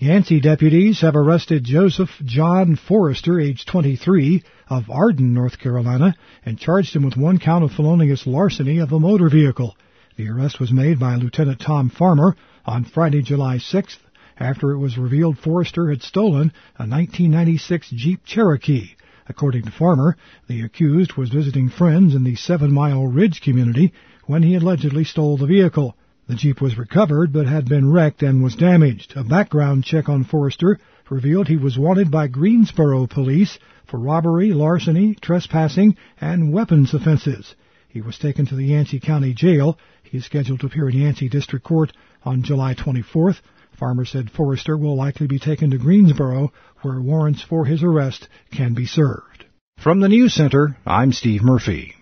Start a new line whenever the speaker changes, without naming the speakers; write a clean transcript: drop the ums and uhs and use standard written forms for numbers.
Yancey deputies have arrested Joseph John Forrester, age 23, of Arden, North Carolina, and charged him with one count of felonious larceny of a motor vehicle. The arrest was made by Lieutenant Tom Farmer on Friday, July 6th, after it was revealed Forrester had stolen a 1996 Jeep Cherokee. According to Farmer, the accused was visiting friends in the 7 Mile Ridge community when he allegedly stole the vehicle. The Jeep was recovered but had been wrecked and was damaged. A background check on Forrester revealed he was wanted by Greensboro police for robbery, larceny, trespassing, and weapons offenses. He was taken to the Yancey County Jail. He is scheduled to appear in Yancey District Court on July 24th. Farmer said Forrester will likely be taken to Greensboro, where warrants for his arrest can be served. From the News Center, I'm Steve Murphy.